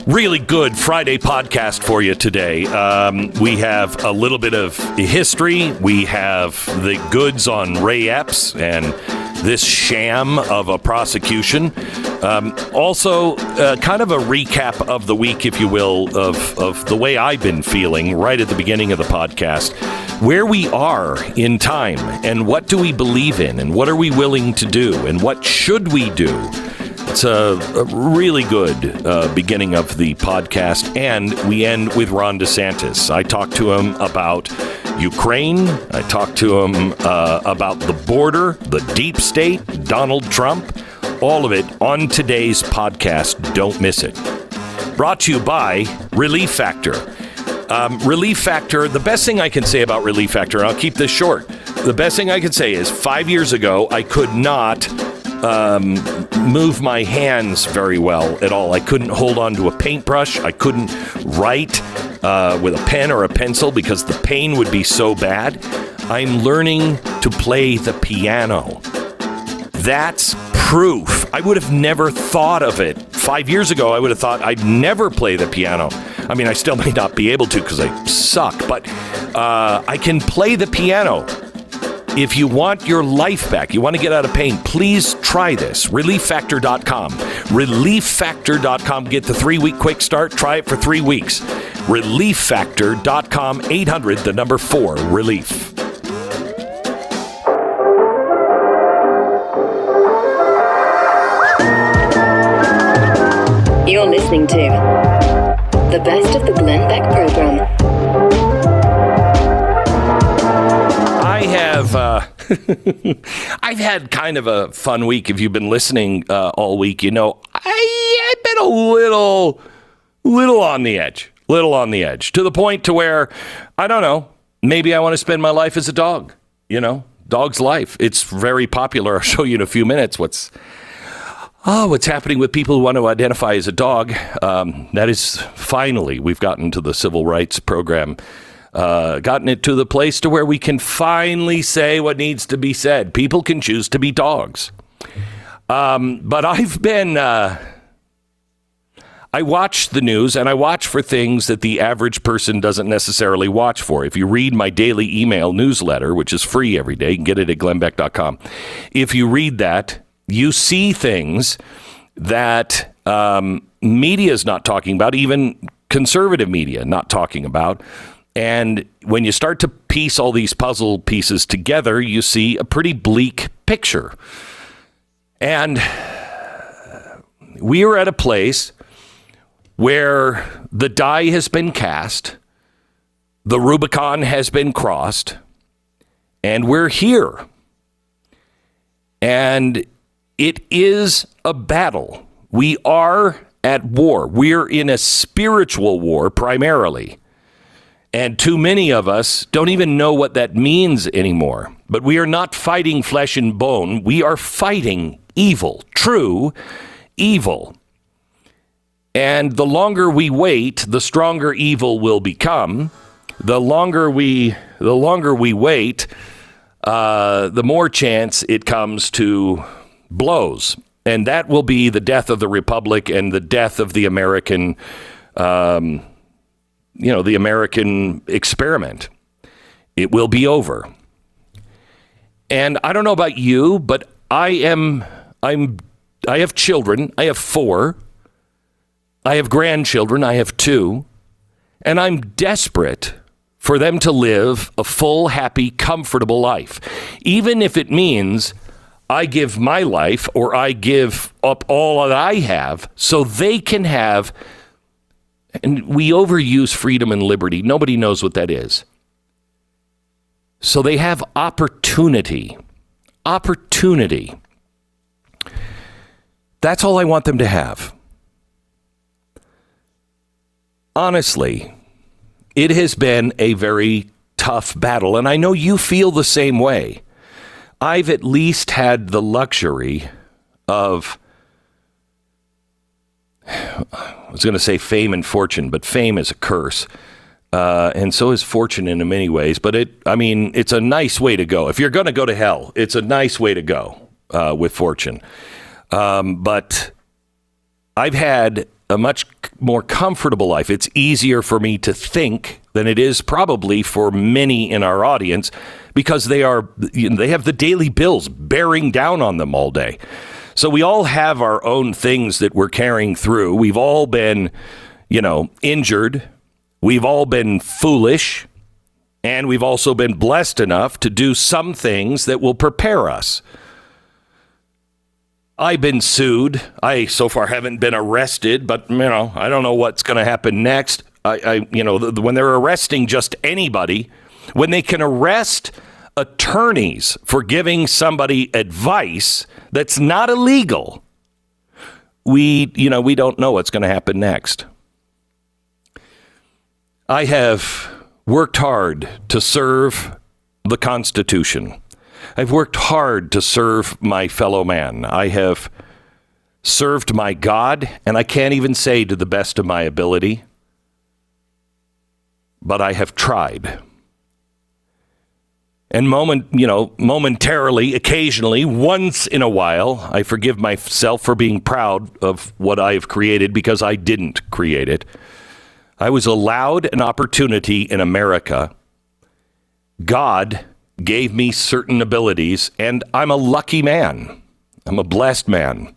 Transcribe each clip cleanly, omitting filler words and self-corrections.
Really good Friday podcast for you today. We have a little bit of history. We have the goods on Ray Epps and this sham of a prosecution. Also, kind of a recap of the week, if you will, of the way I've been feeling right at the beginning of the podcast. Where we are in time, and what do we believe in, and what are we willing to do, and what should we do? It's a really good beginning of the podcast, and we end with Ron DeSantis. I talked to him about Ukraine. I talked to him about the border, the deep state, Donald Trump, all of it on today's podcast. Don't miss it. Brought to you by Relief Factor. Relief Factor, the best thing I can say about Relief Factor, and I'll keep this short, the best thing I can say is 5 years ago, I could not move my hands very well at all. I couldn't hold on to a paintbrush. I couldn't write with a pen or a pencil because the pain would be so bad. I'm learning to play the piano. That's proof. I would have never thought of it. 5 years ago, I would have thought I'd never play the piano. I mean, I still may not be able to because I suck, but I can play the piano. If you want your life back, you want to get out of pain, please try this. ReliefFactor.com. ReliefFactor.com. Get the 3-week quick start. Try it for 3 weeks. ReliefFactor.com. 800, the number 4, relief. You're listening to the best of the Glenn Beck program. I've had kind of a fun week. If you've been listening all week, you know, I've been a little on the edge, to the point to where, I don't know, maybe I want to spend my life as a dog, you know, dog's life. It's very popular. I'll show you in a few minutes what's happening with people who want to identify as a dog. That is finally, we've gotten to the civil rights program. Gotten it to the place to where we can finally say what needs to be said. People can choose to be dogs. But I've been, I watch the news and I watch for things that the average person doesn't necessarily watch for. If you read my daily email newsletter, which is free every day, you can get it at glennbeck.com. If you read that, you see things that media is not talking about, even conservative media not talking about. And when you start to piece all these puzzle pieces together, you see a pretty bleak picture. And we are at a place where the die has been cast, the Rubicon has been crossed, and we're here. And it is a battle. We are at war. We're in a spiritual war primarily. And too many of us don't even know what that means anymore. But we are not fighting flesh and bone. We are fighting evil, true evil. And the longer we wait, the stronger evil will become. The longer we wait, the more chance it comes to blows. And that will be the death of the Republic and the death of the American the American experiment. It will be over. And I don't know about you, but I have children. I have 4. I have grandchildren. I have 2. And I'm desperate for them to live a full, happy, comfortable life. Even if it means I give my life or I give up all that I have so they can have. And we overuse freedom and liberty. Nobody knows what that is. So they have opportunity. Opportunity. That's all I want them to have. Honestly, it has been a very tough battle, and I know you feel the same way. I've at least had the luxury of, I was going to say fame and fortune, but fame is a curse. And so is fortune in many ways. But it's a nice way to go. If you're going to go to hell, it's a nice way to go with fortune. But I've had a much more comfortable life. It's easier for me to think than it is probably for many in our audience, because they have the daily bills bearing down on them all day. So we all have our own things that we're carrying through. We've all been, injured. We've all been foolish. And we've also been blessed enough to do some things that will prepare us. I've been sued. I so far haven't been arrested, but I don't know what's going to happen next. When they're arresting just anybody, when they can arrest attorneys for giving somebody advice that's not illegal, we don't know what's going to happen next. I have worked hard to serve the Constitution. I've worked hard to serve my fellow man. I have served my God, and I can't even say to the best of my ability, but I have tried. And momentarily, occasionally, once in a while, I forgive myself for being proud of what I have created, because I didn't create it. I was allowed an opportunity in America. God gave me certain abilities, and I'm a lucky man. I'm a blessed man.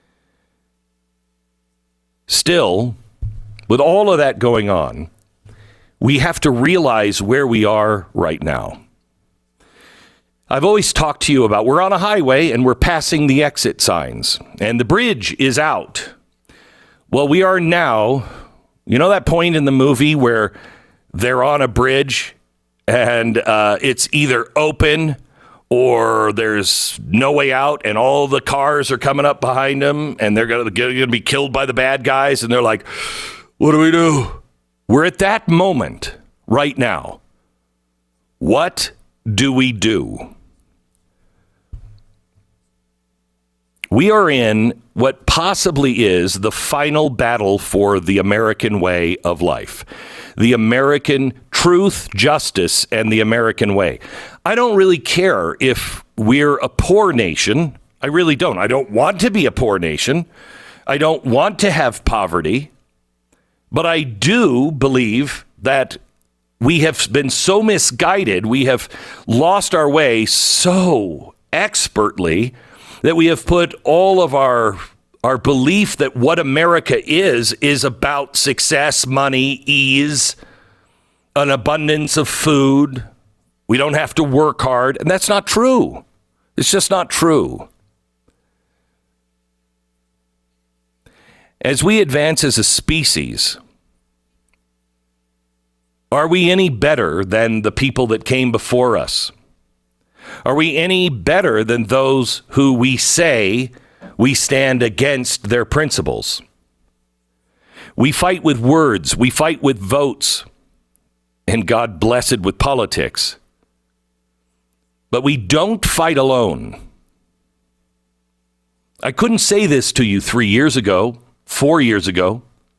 Still, with all of that going on, we have to realize where we are right now. I've always talked to you about, we're on a highway and we're passing the exit signs, and the bridge is out. Well, we are now, that point in the movie where they're on a bridge and it's either open or there's no way out, and all the cars are coming up behind them and they're going to be killed by the bad guys, and they're like, what do we do? We're at that moment right now. What do we do? We are in what possibly is the final battle for the American way of life. The American truth, justice, and the American way. I don't really care if we're a poor nation. I really don't. I don't want to be a poor nation. I don't want to have poverty. But I do believe that we have been so misguided, we have lost our way so expertly, that we have put all of our belief that what America is about success, money, ease, an abundance of food. We don't have to work hard. And that's not true. It's just not true. As we advance as a species, are we any better than the people that came before us? Are we any better than those who we say we stand against their principles? We fight with words. We fight with votes. And God bless it, with politics. But we don't fight alone. I couldn't say this to you 3 years ago, 4 years ago,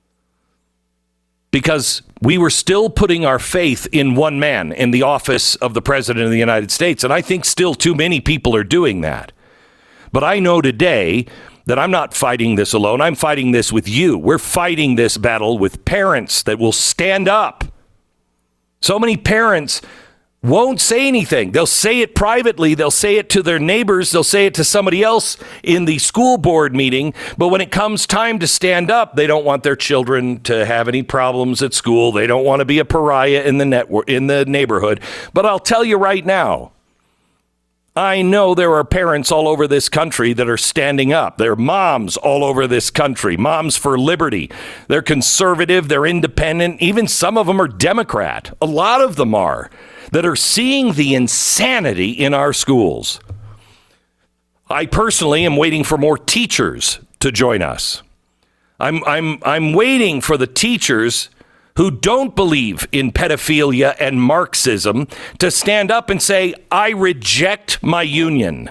because we were still putting our faith in one man in the office of the President of the United States. And I think still too many people are doing that. But I know today that I'm not fighting this alone. I'm fighting this with you. We're fighting this battle with parents that will stand up. So many parents won't say anything. They'll say it privately. They'll say it to their neighbors. They'll say it to somebody else in the school board meeting. But when it comes time to stand up, they don't want their children to have any problems at school. They don't want to be a pariah in the neighborhood. But I'll tell you right now, I know there are parents all over this country that are standing up. There are moms all over this country, moms for liberty. They're conservative, they're independent. Even some of them are Democrat. A lot of them are, that are seeing the insanity in our schools. I personally am waiting for more teachers to join us. I'm waiting for the teachers who don't believe in pedophilia and Marxism to stand up and say, I reject my union.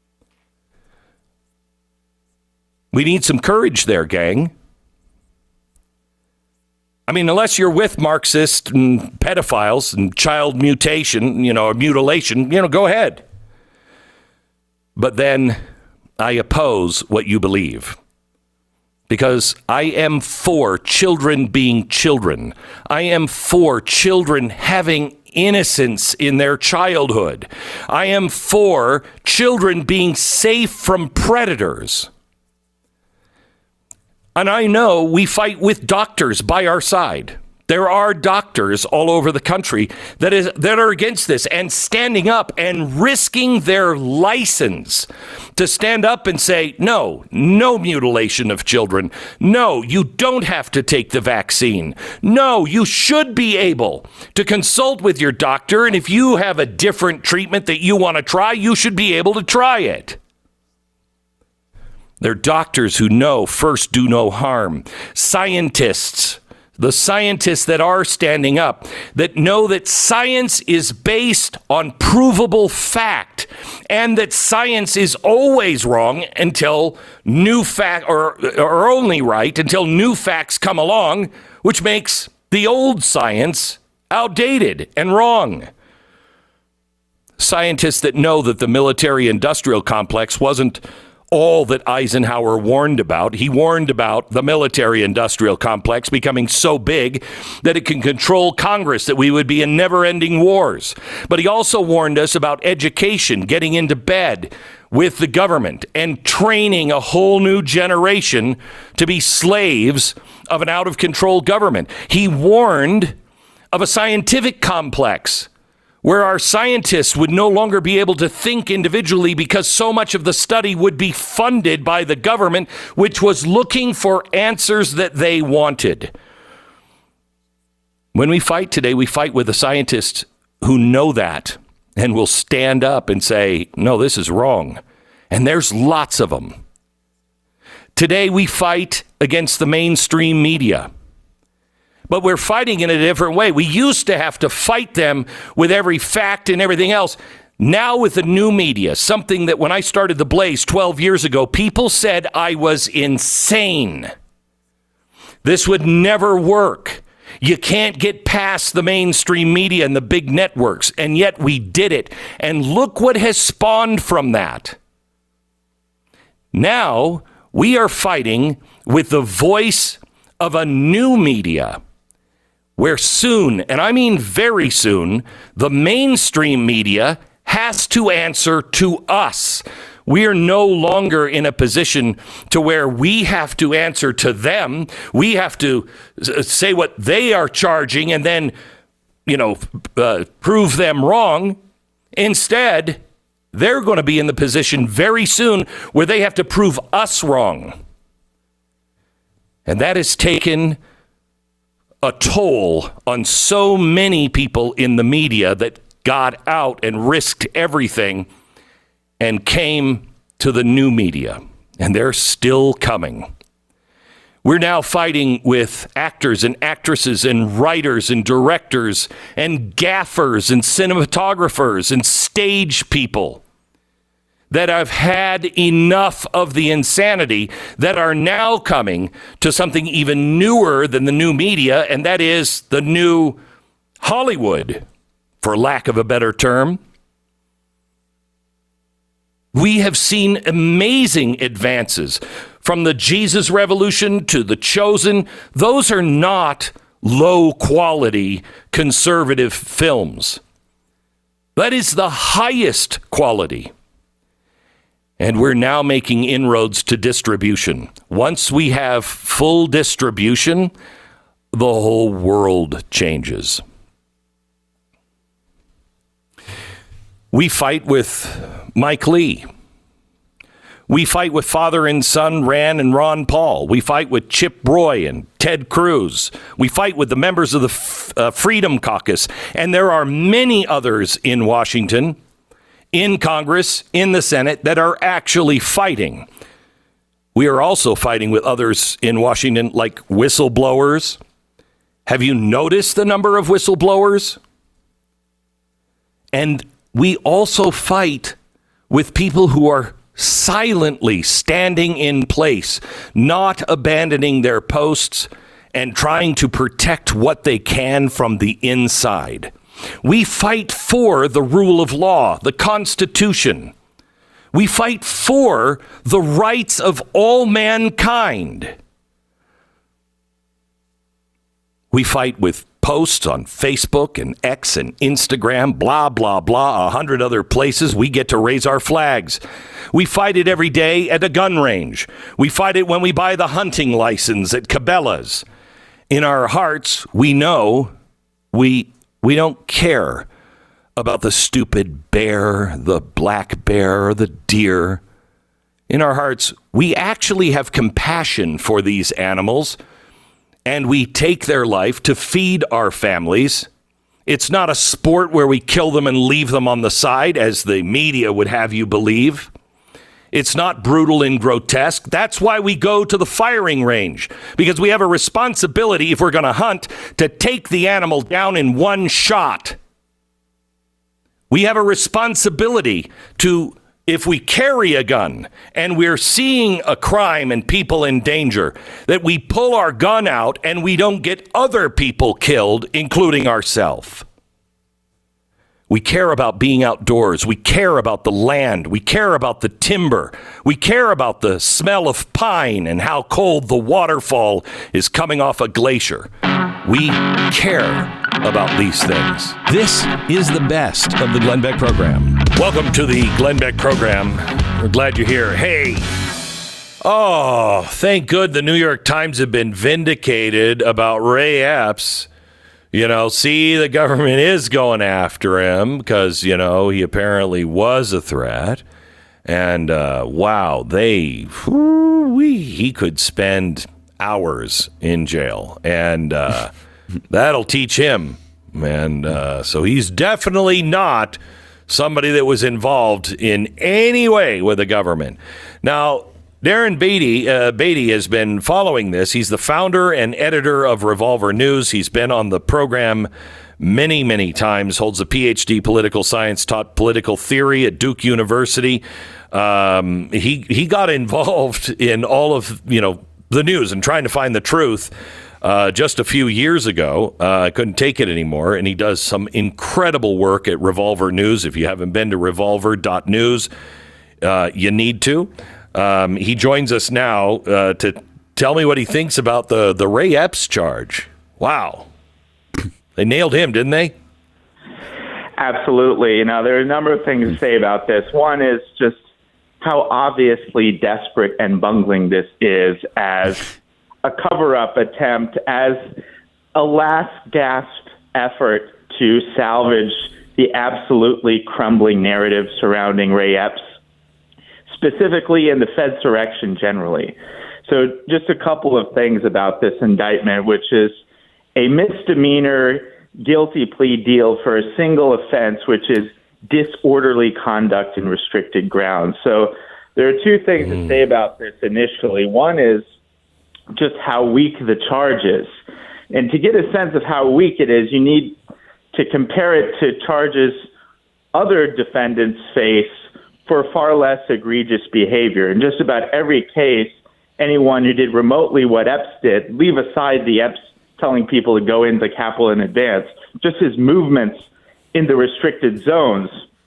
We need some courage there, gang. I mean, unless you're with Marxists and pedophiles and child mutilation, go ahead. But then I oppose what you believe. because I am for children being children. I am for children having innocence in their childhood. I am for children being safe from predators. And I know we fight with doctors by our side. There are doctors all over the country that are against this and standing up and risking their license to stand up and say, no mutilation of children. No, you don't have to take the vaccine. No, you should be able to consult with your doctor. And if you have a different treatment that you want to try, you should be able to try it. They're doctors who know first do no harm. Scientists. The scientists that are standing up, that know that science is based on provable fact, and that science is always wrong until new fact, or only right until new facts come along, which makes the old science outdated and wrong. Scientists that know that the military-industrial complex wasn't all that Eisenhower warned about. He warned about the military-industrial complex becoming so big that it can control Congress, that we would be in never-ending wars. But he also warned us about education, getting into bed with the government and training a whole new generation to be slaves of an out-of-control government. He warned of a scientific complex where our scientists would no longer be able to think individually because so much of the study would be funded by the government, which was looking for answers that they wanted. When we fight today, we fight with the scientists who know that and will stand up and say, no, this is wrong. And there's lots of them. Today, we fight against the mainstream media. But we're fighting in a different way. We used to have to fight them with every fact and everything else. Now with the new media, something that when I started The Blaze 12 years ago, people said I was insane. This would never work. You can't get past the mainstream media and the big networks. And yet we did it. And look what has spawned from that. Now we are fighting with the voice of a new media, where soon, and I mean very soon, the mainstream media has to answer to us. We are no longer in a position to where we have to answer to them. We have to say what they are charging and then, prove them wrong. Instead, they're going to be in the position very soon where they have to prove us wrong. And that has taken a toll on so many people in the media that got out and risked everything and came to the new media. And they're still coming. We're now fighting with actors and actresses and writers and directors and gaffers and cinematographers and stage people that have had enough of the insanity, that are now coming to something even newer than the new media, and that is the new Hollywood, for lack of a better term. We have seen amazing advances from the Jesus Revolution to The Chosen. Those are not low-quality conservative films. That is the highest quality. And we're now making inroads to distribution. Once we have full distribution, the whole world changes. We fight with Mike Lee. We fight with father and son Rand and Ron Paul. We fight with Chip Roy and Ted Cruz. We fight with the members of the Freedom Caucus. And there are many others in Washington, in Congress, in the Senate, that are actually fighting. We are also fighting with others in Washington, like whistleblowers. Have you noticed the number of whistleblowers? And we also fight with people who are silently standing in place, not abandoning their posts, and trying to protect what they can from the inside. We fight for the rule of law, the Constitution. We fight for the rights of all mankind. We fight with posts on Facebook and X and Instagram, blah, blah, blah, 100 other places we get to raise our flags. We fight it every day at a gun range. We fight it when we buy the hunting license at Cabela's. In our hearts, we know we don't care about the stupid bear, the black bear, the deer. In our hearts, we actually have compassion for these animals, and we take their life to feed our families. It's not a sport where we kill them and leave them on the side, as the media would have you believe. It's not brutal and grotesque. That's why we go to the firing range, because we have a responsibility, if we're going to hunt, to take the animal down in one shot. We have a responsibility to, if we carry a gun and we're seeing a crime and people in danger, that we pull our gun out and we don't get other people killed, including ourselves. We care about being outdoors. We care about the land. We care about the timber. We care about the smell of pine and how cold the waterfall is coming off a glacier. We care about these things. This is the best of the Glenn Beck program. Welcome to the Glenn Beck program. We're glad you're here. Hey, thank good the New York Times have been vindicated about Ray Epps. You know, see, the government is going after him because, you know, he apparently was a threat. And, wow, he could spend hours in jail. And that'll teach him. And so he's definitely not somebody that was involved in any way with the government. Now, Darren Beatty has been following this. He's the founder and editor of Revolver News. He's been on the program many, many times, holds a PhD political science, taught political theory at Duke University. He got involved in all of, the news and trying to find the truth just a few years ago. I couldn't take it anymore. And he does some incredible work at Revolver News. If you haven't been to revolver.news, you need to. He joins us now to tell me what he thinks about the Ray Epps charge. Wow. They nailed him, didn't they? Absolutely. There are a number of things to say about this. One is just how obviously desperate and bungling this is as a cover-up attempt, as a last-gasp effort to salvage the absolutely crumbling narrative surrounding Ray Epps, specifically in the Fedsurrection generally. So just a couple of things about this indictment, which is a misdemeanor guilty plea deal for a single offense, which is disorderly conduct in restricted grounds. So there are two things to say about this initially. One is just how weak the charge is. And to get a sense of how weak it is, you need to compare it to charges other defendants face for far less egregious behavior. In just about every case, anyone who did remotely what Epps did, leave aside the Epps telling people to go into the Capitol in advance, just his movements in the restricted zones,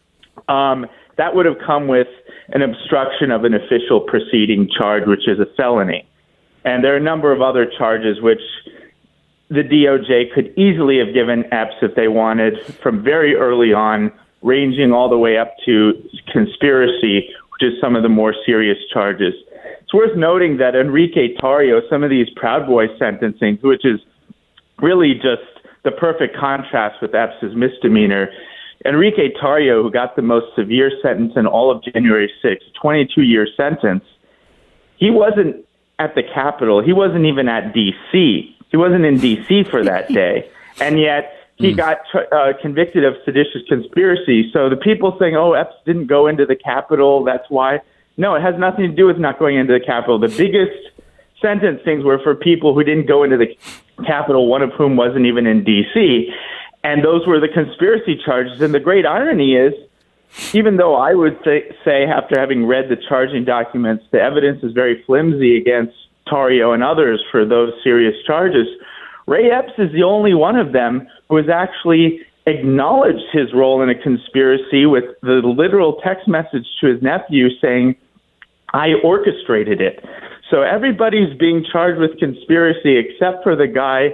that would have come with an obstruction of an official proceeding charge, which is a felony. And there are a number of other charges which the DOJ could easily have given Epps if they wanted from very early on, ranging all the way up to conspiracy, which is some of the more serious charges. It's worth noting that Enrique Tarrio, some of these Proud Boy sentencing, which is really just the perfect contrast with Epps' misdemeanor, Enrique Tarrio, who got the most severe sentence in all of January 6th, 22-year sentence, he wasn't at the Capitol. He wasn't even at D.C. He wasn't in D.C. for that day. And yet he got convicted of seditious conspiracy. So the people saying, Epps didn't go into the Capitol, that's why. No, it has nothing to do with not going into the Capitol. The biggest sentencings were for people who didn't go into the Capitol, one of whom wasn't even in D.C., and those were the conspiracy charges. And the great irony is, even though I would say, after having read the charging documents, the evidence is very flimsy against Tarrio and others for those serious charges, Ray Epps is the only one of them who has actually acknowledged his role in a conspiracy with the literal text message to his nephew saying, "I orchestrated it." So everybody's being charged with conspiracy except for the guy who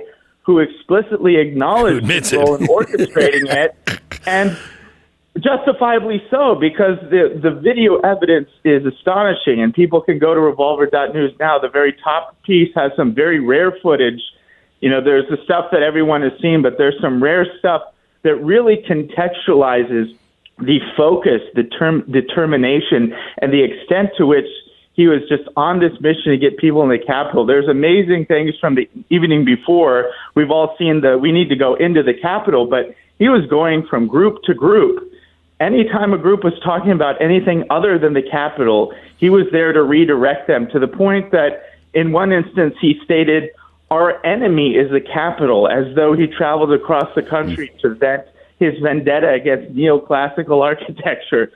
who explicitly acknowledged his role in orchestrating it, and justifiably so, because the video evidence is astonishing, and people can go to revolver.news now. The very top piece has some very rare footage. There's the stuff that everyone has seen, but there's some rare stuff that really contextualizes the focus, the determination, and the extent to which he was just on this mission to get people in the Capitol. There's amazing things from the evening before. We've all seen we need to go into the Capitol, but he was going from group to group. Anytime a group was talking about anything other than the Capitol, he was there to redirect them, to the point that in one instance he stated, "Our enemy is the Capitol," as though he traveled across the country to vent his vendetta against neoclassical architecture.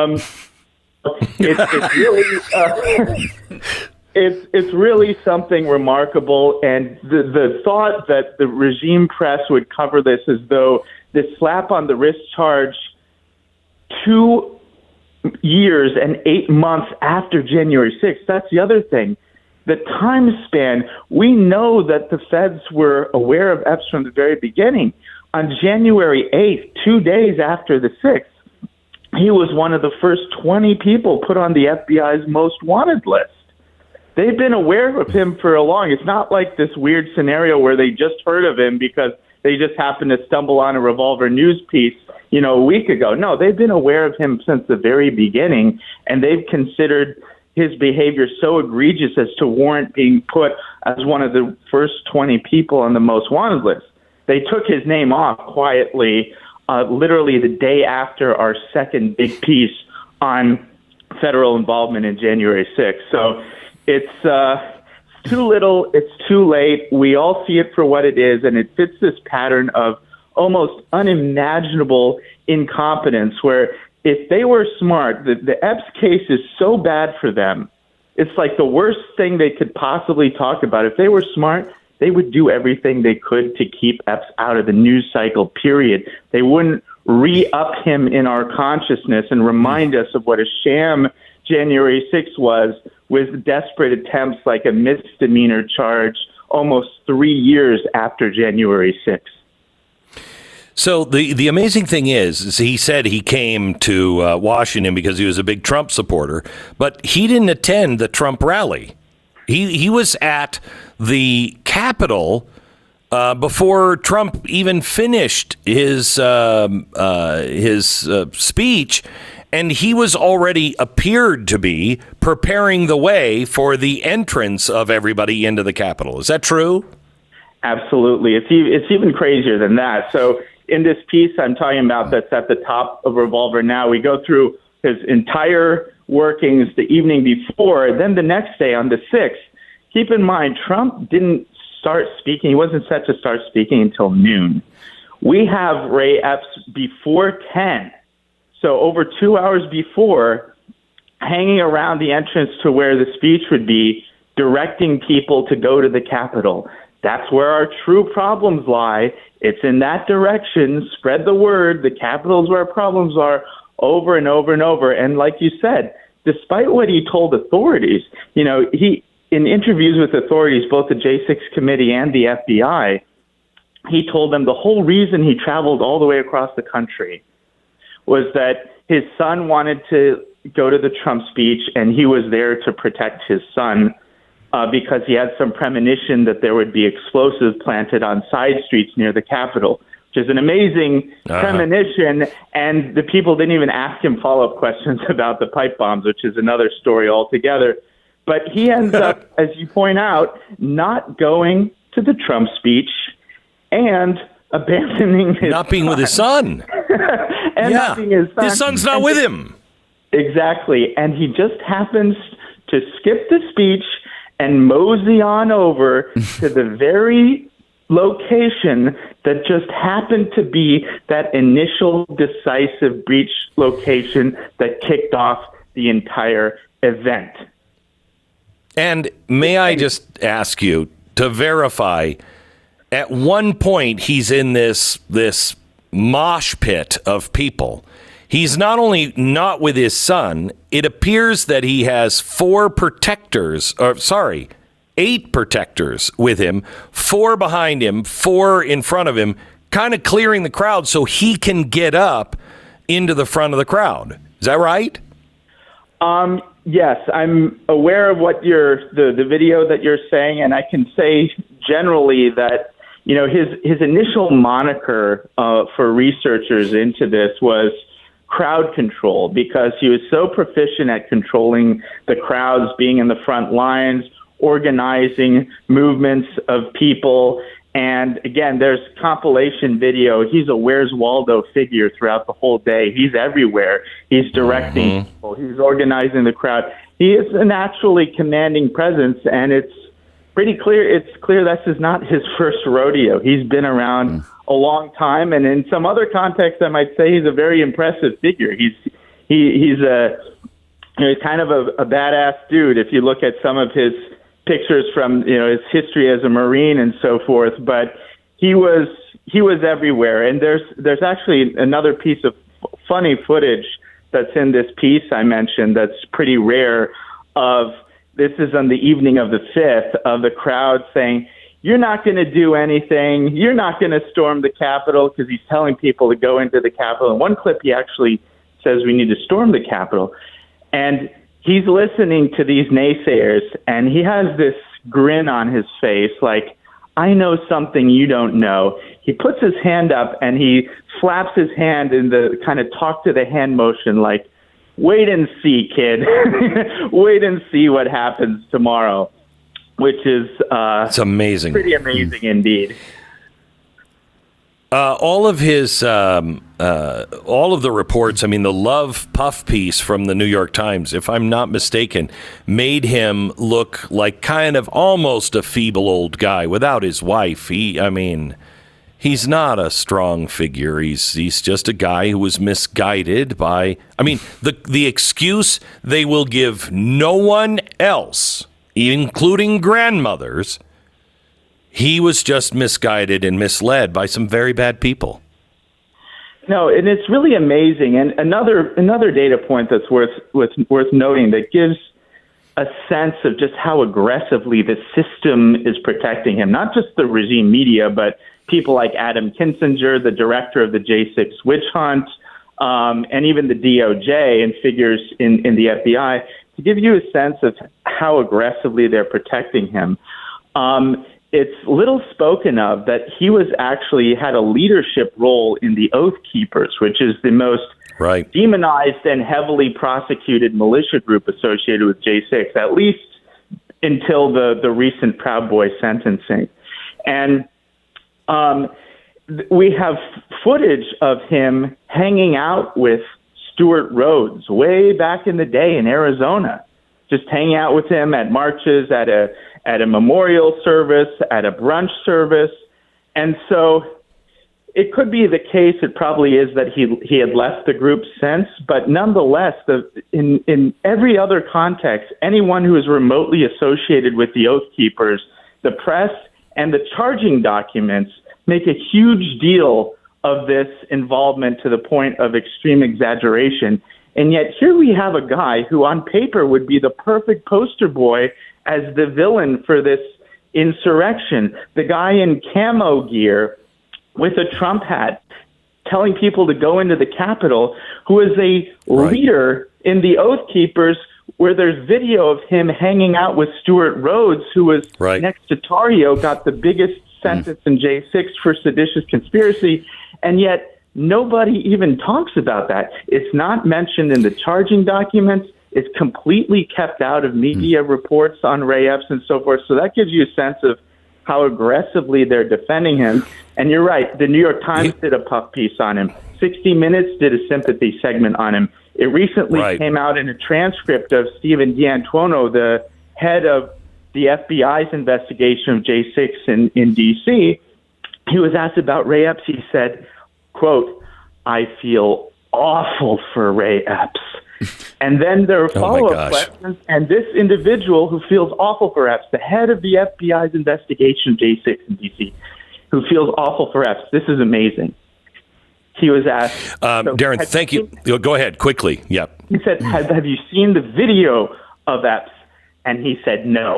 It's really it's really something remarkable, and the thought that the regime press would cover this as though this slap on the wrist charge 2 years and 8 months after January 6th, that's the other thing. The time span, we know that the feds were aware of Epps from the very beginning. On January 8th, 2 days after the 6th, he was one of the first 20 people put on the FBI's most wanted list. They've been aware of him for a long. It's not like this weird scenario where they just heard of him because they just happened to stumble on a Revolver News piece, a week ago. No, they've been aware of him since the very beginning, and they've considered his behavior so egregious as to warrant being put as one of the first 20 people on the most wanted list. They took his name off quietly, literally the day after our second big piece on federal involvement in January 6th. So it's too little, it's too late. We all see it for what it is, and it fits this pattern of almost unimaginable incompetence where if they were smart, the Epps case is so bad for them. It's like the worst thing they could possibly talk about. If they were smart, they would do everything they could to keep Epps out of the news cycle, period. They wouldn't re-up him in our consciousness and remind us of what a sham January 6th was, with desperate attempts like a misdemeanor charge almost 3 years after January 6th. So the amazing thing is he said he came to Washington because he was a big Trump supporter, but he didn't attend the Trump rally. He was at the Capitol before Trump even finished his speech, and he was already appeared to be preparing the way for the entrance of everybody into the Capitol. Is that true? Absolutely. It's even crazier than that. So in this piece I'm talking about that's at the top of Revolver Now, we go through his entire workings the evening before. Then the next day on the 6th, keep in mind, Trump didn't start speaking. He wasn't set to start speaking until noon. We have Ray Epps before 10. So over 2 hours before, hanging around the entrance to where the speech would be, directing people to go to the Capitol. That's where our true problems lie. It's in that direction. Spread the word. The Capitol is where problems are, over and over and over. And like you said, despite what he told authorities, he, in interviews with authorities, both the J6 committee and the FBI, he told them the whole reason he traveled all the way across the country was that his son wanted to go to the Trump speech, and he was there to protect his son because he had some premonition that there would be explosives planted on side streets near the Capitol, which is an amazing premonition. And the people didn't even ask him follow-up questions about the pipe bombs, which is another story altogether. But he ends up, as you point out, not going to the Trump speech and abandoning his not being with his son. And not being his son. His son's not with him. Exactly. And he just happens to skip the speech and mosey on over to the very location that just happened to be that initial decisive breach location that kicked off the entire event. And may I just ask you to verify, at one point he's in this mosh pit of people. He's not only not with his son, it appears that he has 4 protectors, 8 protectors with him, 4 behind him, 4 in front of him, kind of clearing the crowd so he can get up into the front of the crowd. Is that right? Yes, I'm aware of what the video that you're saying, and I can say generally that, you know, his initial moniker for researchers into this was crowd control, because he was so proficient at controlling the crowds, being in the front lines, organizing movements of people. And again, there's compilation video. He's a Where's Waldo figure throughout the whole day. He's everywhere. He's directing people. He's organizing the crowd. He is a naturally commanding presence, and it's pretty clear. It's clear this is not his first rodeo. He's been around a long time, and in some other contexts, I might say he's a very impressive figure. He's kind of a badass dude if you look at some of his pictures from, you know, his history as a Marine and so forth. But he was everywhere. And there's actually another piece of funny footage that's in this piece I mentioned that's pretty rare. This is on the evening of the 5th, of the crowd saying, "You're not going to do anything. You're not going to storm the Capitol," because he's telling people to go into the Capitol. In one clip, he actually says we need to storm the Capitol. And he's listening to these naysayers, and he has this grin on his face like, "I know something you don't know." He puts his hand up, and he flaps his hand in the kind of talk to the hand motion like, "Wait and see, kid." Wait and see what happens tomorrow, which is it's amazing. Pretty amazing indeed. All of his, all of the reports, I mean, the Love Puff piece from the New York Times, if I'm not mistaken, made him look like kind of almost a feeble old guy without his wife. He's not a strong figure. He's just a guy who was misguided by, the excuse they will give no one else, including grandmothers. He was just misguided and misled by some very bad people. No, and it's really amazing. And another data point that's worth noting that gives a sense of just how aggressively the system is protecting him, not just the regime media, but people like Adam Kinzinger, the director of the J6 witch hunt, and even the DOJ and figures in the FBI, to give you a sense of how aggressively they're protecting him. It's little spoken of that he was actually had a leadership role in the Oath Keepers, which is the most demonized and heavily prosecuted militia group associated with J6, at least until the recent Proud Boy sentencing. And we have footage of him hanging out with Stuart Rhodes way back in the day in Arizona, just hanging out with him at marches, at a memorial service, at a brunch service. And so it could be the case, it probably is, that he had left the group since, but nonetheless, in every other context, anyone who is remotely associated with the Oath Keepers, the press and the charging documents make a huge deal of this involvement to the point of extreme exaggeration. And yet here we have a guy who on paper would be the perfect poster boy as the villain for this insurrection. The guy in camo gear with a Trump hat telling people to go into the Capitol, who is a leader in the Oath Keepers, where there's video of him hanging out with Stuart Rhodes, who was next to Tarrio, got the biggest sentence in J6 for seditious conspiracy. And yet nobody even talks about that. It's not mentioned in the charging documents. It's completely kept out of media reports on Ray Epps and so forth. So that gives you a sense of how aggressively they're defending him. And you're right, the New York Times did a puff piece on him. 60 Minutes did a sympathy segment on him. It recently came out in a transcript of Stephen D'Antuono, the head of the FBI's investigation of J6 in D.C. He was asked about Ray Epps. He said, quote, "I feel awful for Ray Epps." And then there are follow-up questions, and this individual who feels awful for Epps, the head of the FBI's investigation of J6 in D.C., who feels awful for Epps. This is amazing. He was asked... Darren, thank you. Go ahead, quickly. Yep. He said, have you seen the video of Epps? And he said no.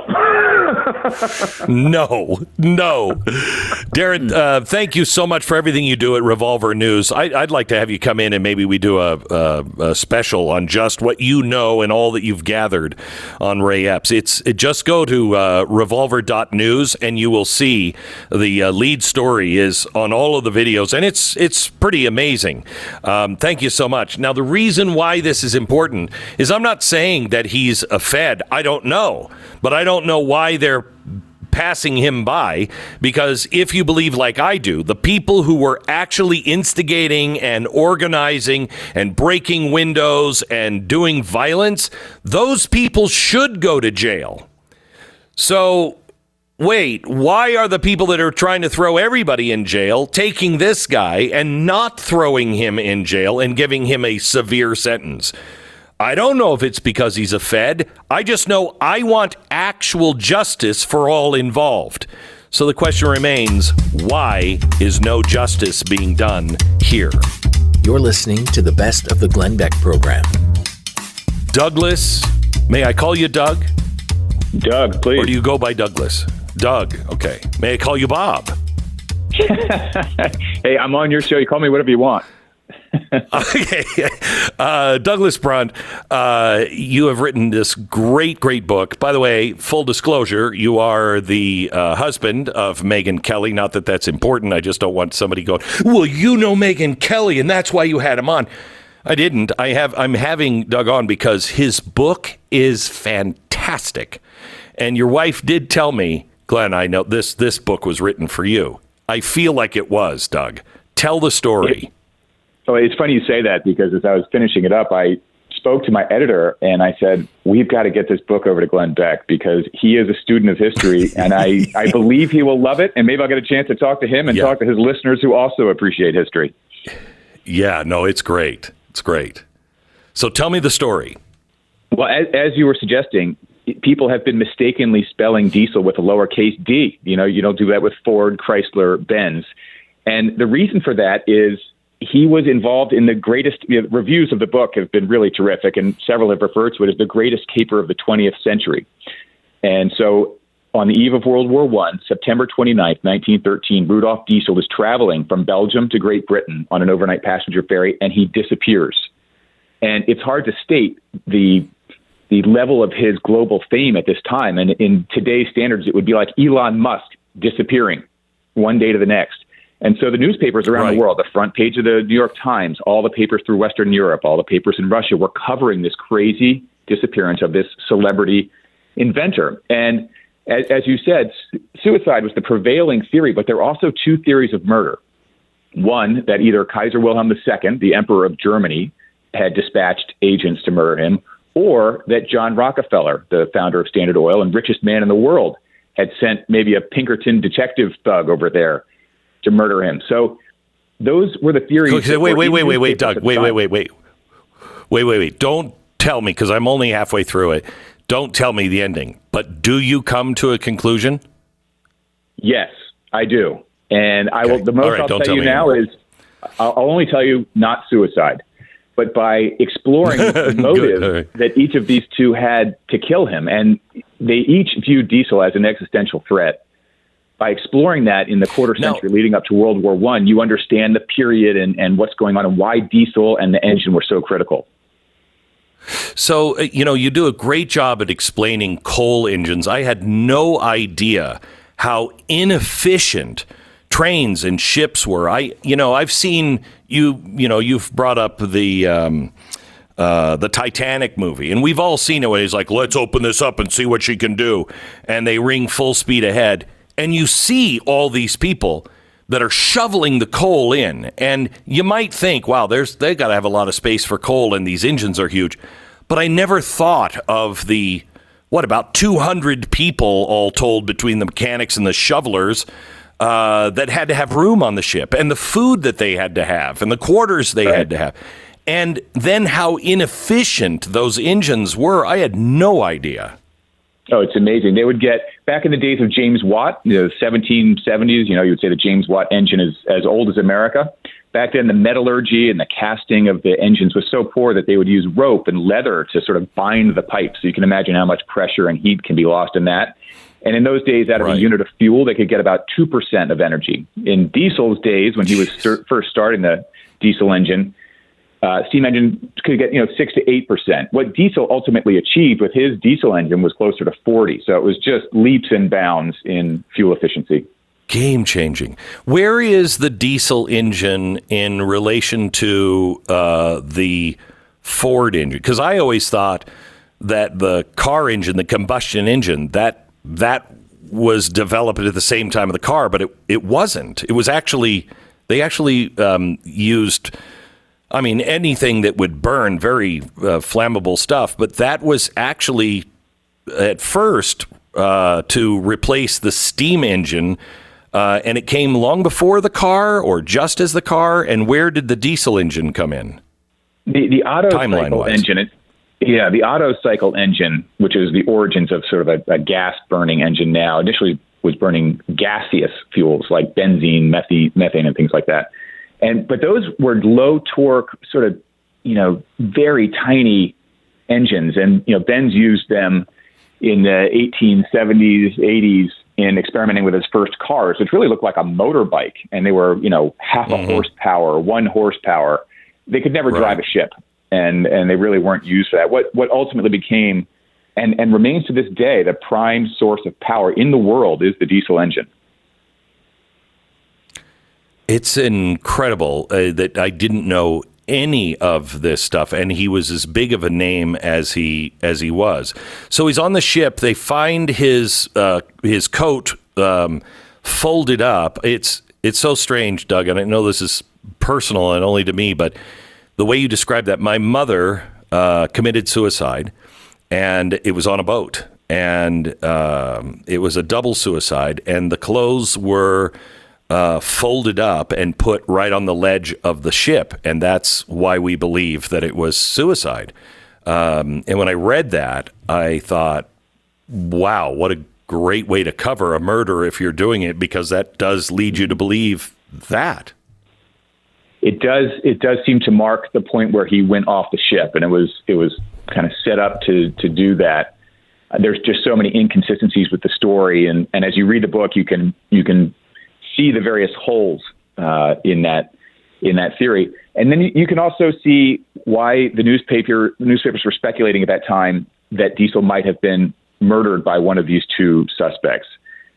No. Darren, thank you so much for everything you do at Revolver News. I'd like to have you come in and maybe we do a special on just what you know and all that you've gathered on Ray Epps. Just go to revolver.news and you will see the lead story is on all of the videos, and it's pretty amazing. Thank you so much. Now, the reason why this is important is I'm not saying that he's a Fed. I don't know. But I don't know why they're passing him by, because if you believe like I do, the people who were actually instigating and organizing and breaking windows and doing violence, those people should go to jail. So wait, why are the people that are trying to throw everybody in jail taking this guy and not throwing him in jail and giving him a severe sentence? I don't know if it's because he's a Fed. I just know I want actual justice for all involved. So the question remains, why is no justice being done here? You're listening to the Best of the Glenn Beck program. Douglas, may I call you Doug? Doug, please. Or do you go by Douglas? Doug, okay. May I call you Bob? Hey, I'm on your show. You call me whatever you want. Okay. Douglas Brunt, you have written this great book. By the way, full disclosure, you are the husband of Megyn Kelly. Not that that's important. I just don't want somebody going, well, you know Megyn Kelly, and that's why you had him on. I didn't. I'm having Doug on because his book is fantastic. And your wife did tell me, Glenn, I know this book was written for you. I feel like it was, Doug. Tell the story. So it's funny you say that, because as I was finishing it up, I spoke to my editor and I said, we've got to get this book over to Glenn Beck because he is a student of history and I believe he will love it. And maybe I'll get a chance to talk to him and talk to his listeners who also appreciate history. Yeah, no, it's great. It's great. So tell me the story. Well, as you were suggesting, people have been mistakenly spelling diesel with a lowercase d. You know, you don't do that with Ford, Chrysler, Benz. And the reason for that is he was involved in the greatest, reviews of the book have been really terrific, and several have referred to it as the greatest caper of the 20th century. And so on the eve of World War I, September 29th, 1913, Rudolf Diesel is traveling from Belgium to Great Britain on an overnight passenger ferry, and he disappears. And it's hard to state the level of his global fame at this time. And in today's standards, it would be like Elon Musk disappearing one day to the next. And so the newspapers around the world, the front page of the New York Times, all the papers through Western Europe, all the papers in Russia were covering this crazy disappearance of this celebrity inventor. And as you said, suicide was the prevailing theory, but there are also two theories of murder. One, that either Kaiser Wilhelm II, the Emperor of Germany, had dispatched agents to murder him, or that John Rockefeller, the founder of Standard Oil and richest man in the world, had sent maybe a Pinkerton detective thug over there to murder him. So those were the theories. Wait, Doug. Wait. Don't tell me, because I'm only halfway through it. Don't tell me the ending. But do you come to a conclusion? Yes, I do. And I will. The most right, I'll tell you now is I'll only tell you not suicide. But by exploring the motive that each of these two had to kill him, and they each viewed Diesel as an existential threat. By exploring that in the quarter century leading up to World War I, you understand the period and what's going on and why Diesel and the engine were so critical. So, you do a great job at explaining coal engines. I had no idea how inefficient trains and ships were. I've seen you've brought up the Titanic movie, and we've all seen it where he's like, let's open this up and see what she can do. And they ring full speed ahead. And you see all these people that are shoveling the coal in. And you might think, wow, they got to have a lot of space for coal and these engines are huge. But I never thought of about 200 people all told between the mechanics and the shovelers that had to have room on the ship, and the food that they had to have and the quarters they had to have. And then how inefficient those engines were, I had no idea. Oh, it's amazing. They would get, back in the days of James Watt, the 1770s, you would say the James Watt engine is as old as America. back then the metallurgy and the casting of the engines was so poor that they would use rope and leather to sort of bind the pipes. So you can imagine how much pressure and heat can be lost in that. And in those days, out of a unit of fuel, they could get about 2% of energy. In Diesel's days, when he was first starting the diesel engine, steam engine could get 6 to 8%. What Diesel ultimately achieved with his diesel engine was closer to 40. So it was just leaps and bounds in fuel efficiency. Game changing. Where is the diesel engine in relation to the Ford engine? Because I always thought that the car engine, the combustion engine, that was developed at the same time of the car, but it wasn't. It was actually, they actually used, anything that would burn, very flammable stuff, but that was actually at first to replace the steam engine, and it came long before the car or just as the car. And where did the diesel engine come in? The Otto cycle engine. The Otto cycle engine, which is the origins of sort of a gas-burning engine now, initially was burning gaseous fuels like benzene, methane, and things like that. But those were low-torque, sort of, very tiny engines. And, Benz used them in the 1870s, 80s in experimenting with his first cars, which really looked like a motorbike. And they were, half a horsepower, 1 horsepower. They could never drive a ship. And they really weren't used for that. What ultimately became and remains to this day the prime source of power in the world is the diesel engine. It's incredible that I didn't know any of this stuff, and he was as big of a name as he was. So he's on the ship. They find his coat folded up. It's so strange, Doug, and I know this is personal and only to me, but the way you described that, my mother committed suicide, and it was on a boat, and it was a double suicide, and the clothes were folded up and put right on the ledge of the ship, and that's why we believe that it was suicide. And when I read that, I thought, wow, what a great way to cover a murder if you're doing it, because that does lead you to believe that. It does seem to mark the point where he went off the ship, and it was kind of set up to do that. There's just so many inconsistencies with the story, and as you read the book, you can see the various holes in that theory, and then you can also see why the newspapers were speculating at that time that Diesel might have been murdered by one of these two suspects.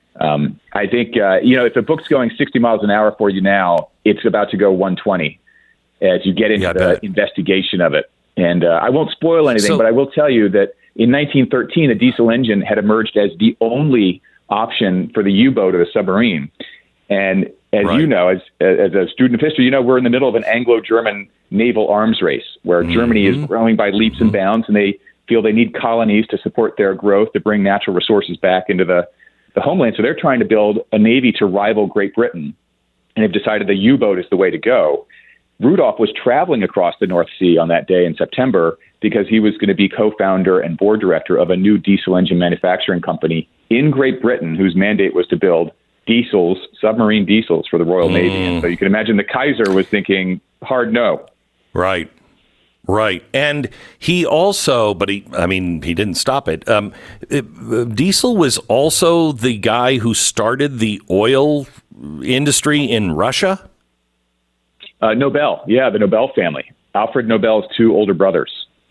I think, if the book's going 60 miles an hour for you now, it's about to go 120 as you get into the investigation of it. And I won't spoil anything, but I will tell you that in 1913, the diesel engine had emerged as the only option for the U-boat or the submarine. And as you know, as a student of history, we're in the middle of an Anglo-German naval arms race where Germany is growing by leaps and bounds, and they feel they need colonies to support their growth, to bring natural resources back into the homeland. So they're trying to build a navy to rival Great Britain, and have decided the U-boat is the way to go. Rudolph was traveling across the North Sea on that day in September because he was going to be co-founder and board director of a new diesel engine manufacturing company in Great Britain, whose mandate was to build submarine diesels for the Royal Navy. And so you can imagine the Kaiser was thinking hard no. Right. And he also, he didn't stop it. Diesel was also the guy who started the oil industry in Russia? Nobel. Yeah, the Nobel family. Alfred Nobel's 2 older brothers.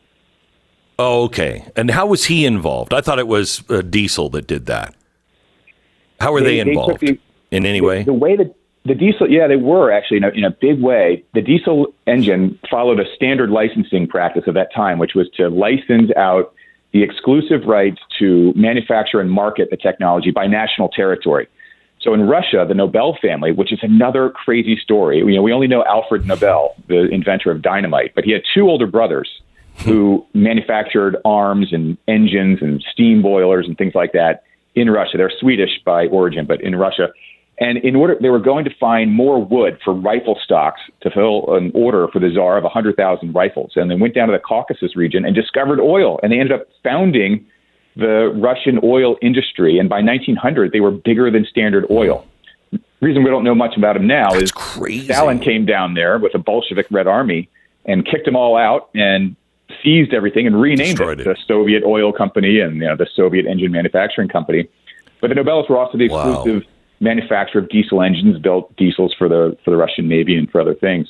Oh, okay. And how was he involved? I thought it was Diesel that did that. How were they involved in any way? The way that the diesel, they were actually in a big way. The diesel engine followed a standard licensing practice of that time, which was to license out the exclusive rights to manufacture and market the technology by national territory. So in Russia, the Nobel family, which is another crazy story, we only know Alfred Nobel, the inventor of dynamite, but he had 2 older brothers who manufactured arms and engines and steam boilers and things like that in Russia. They're Swedish by origin, but in Russia. And they were going to find more wood for rifle stocks to fill an order for the Tsar of 100,000 rifles. And they went down to the Caucasus region and discovered oil. And they ended up founding the Russian oil industry. And by 1900, they were bigger than Standard Oil. reason we don't know much about him now is crazy. Stalin came down there with a Bolshevik Red Army and kicked them all out and seized everything and renamed it the Soviet Oil Company and the Soviet Engine Manufacturing Company. But the Nobelists were also the exclusive manufacturer of diesel engines, built diesels for the Russian Navy and for other things.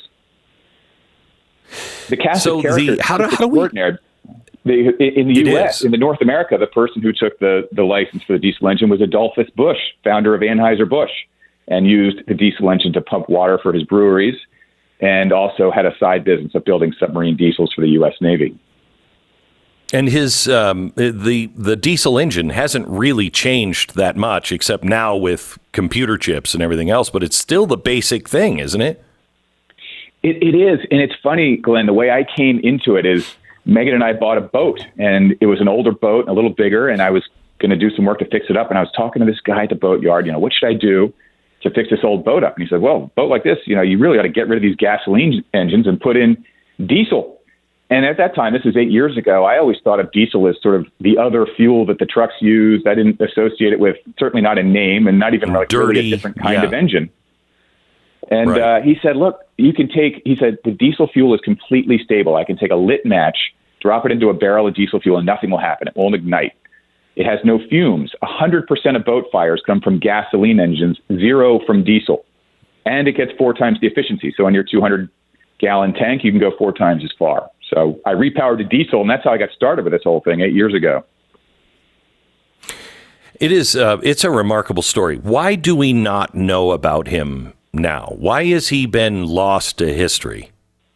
The cast of characters how do extraordinary. In the U.S., in North America, the person who took the license for the diesel engine was Adolphus Busch, founder of Anheuser-Busch, and used the diesel engine to pump water for his breweries, and also had a side business of building submarine diesels for the U.S. Navy. And his the diesel engine hasn't really changed that much, except now with computer chips and everything else. But it's still the basic thing, isn't it? It is, and it's funny, Glenn. The way I came into it is Megan and I bought a boat, and it was an older boat, a little bigger, and I was going to do some work to fix it up. And I was talking to this guy at the boatyard. What should I do to fix this old boat up? And he said, well, a boat like this, you really ought to get rid of these gasoline engines and put in diesel. And at that time, this is 8 years ago, I always thought of diesel as sort of the other fuel that the trucks used. I didn't associate it with, certainly not a name, and not even like really a different kind of engine. And he said, look, he said, the diesel fuel is completely stable. I can take a lit match, drop it into a barrel of diesel fuel, and nothing will happen. It won't ignite. It has no fumes. 100% of boat fires come from gasoline engines, 0 from diesel. And it gets 4 times the efficiency. So on your 200-gallon tank, you can go 4 times as far. So I repowered the diesel, and that's how I got started with this whole thing 8 years ago. It is. It's a remarkable story. Why do we not know about him now? Why has he been lost to history?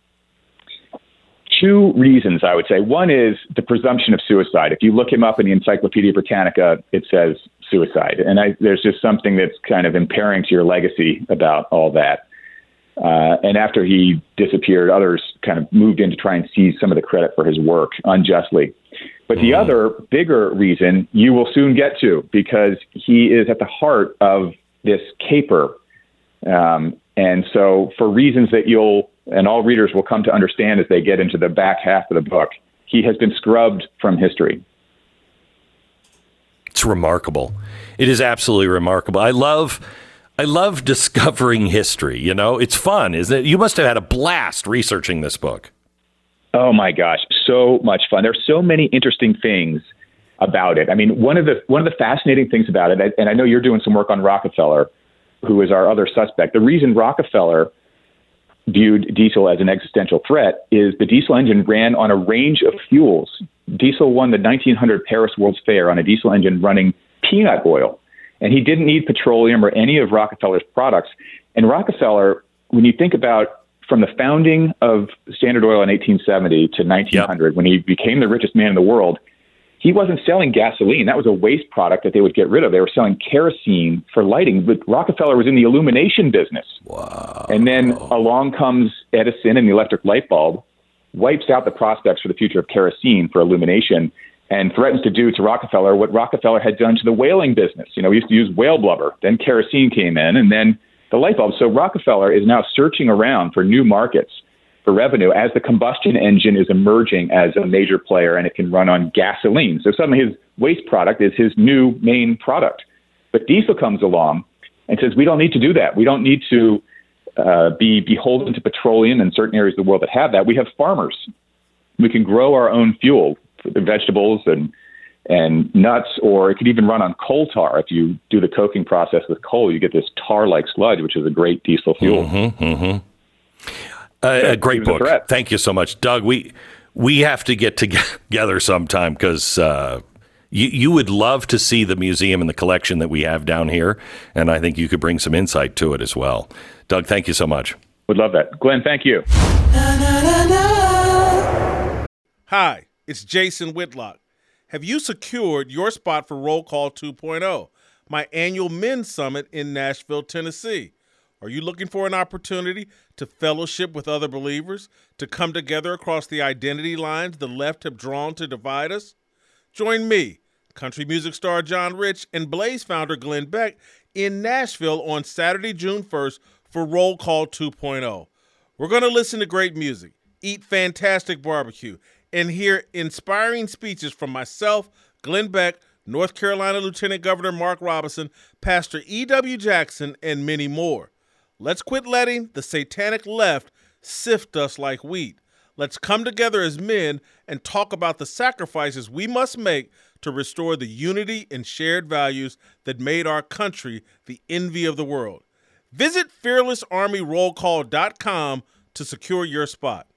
2 reasons, I would say. One is the presumption of suicide. If you look him up in the Encyclopedia Britannica, it says suicide. And there's just something that's kind of impairing to your legacy about all that. And after he disappeared, others kind of moved in to try and seize some of the credit for his work unjustly. But the other bigger reason you will soon get to, because he is at the heart of this caper. And so for reasons that and all readers will come to understand as they get into the back half of the book, he has been scrubbed from history. It's remarkable. It is absolutely remarkable. I love discovering history. It's fun, isn't it? You must have had a blast researching this book. Oh my gosh, so much fun. There's so many interesting things about it. I mean, one of the fascinating things about it, and I know you're doing some work on Rockefeller, who is our other suspect. The reason Rockefeller viewed diesel as an existential threat is the diesel engine ran on a range of fuels. Diesel won the 1900 Paris World's Fair on a diesel engine running peanut oil. And he didn't need petroleum or any of Rockefeller's products. And Rockefeller, when you think about from the founding of Standard Oil in 1870 to 1900, when he became the richest man in the world, he wasn't selling gasoline. That was a waste product that they would get rid of. They were selling kerosene for lighting. But Rockefeller was in the illumination business. Wow. And then along comes Edison and the electric light bulb, wipes out the prospects for the future of kerosene for illumination, and threatens to do to Rockefeller what Rockefeller had done to the whaling business. We used to use whale blubber. Then kerosene came in, and then the light bulb. So Rockefeller is now searching around for new markets for revenue as the combustion engine is emerging as a major player, and it can run on gasoline. So suddenly his waste product is his new main product. But diesel comes along and says, we don't need to do that. We don't need to be beholden to petroleum in certain areas of the world that have that. We have farmers. We can grow our own fuel, the vegetables and nuts, or it could even run on coal tar. If you do the coking process with coal, you get this tar-like sludge, which is a great diesel fuel. A great book. Thank you so much, Doug. We have to get together sometime because you would love to see the museum and the collection that we have down here, and I think you could bring some insight to it as well. Doug, thank you so much. Would love that. Glenn, thank you. Hi, it's Jason Whitlock. Have you secured your spot for Roll Call 2.0, my annual men's summit in Nashville, Tennessee? Are you looking for an opportunity to fellowship with other believers, to come together across the identity lines the left have drawn to divide us? Join me, country music star John Rich, and Blaze founder Glenn Beck in Nashville on Saturday, June 1st for Roll Call 2.0. We're going to listen to great music, eat fantastic barbecue, and hear inspiring speeches from myself, Glenn Beck, North Carolina Lieutenant Governor Mark Robinson, Pastor E.W. Jackson, and many more. Let's quit letting the satanic left sift us like wheat. Let's come together as men and talk about the sacrifices we must make to restore the unity and shared values that made our country the envy of the world. Visit fearlessarmyrollcall.com to secure your spot.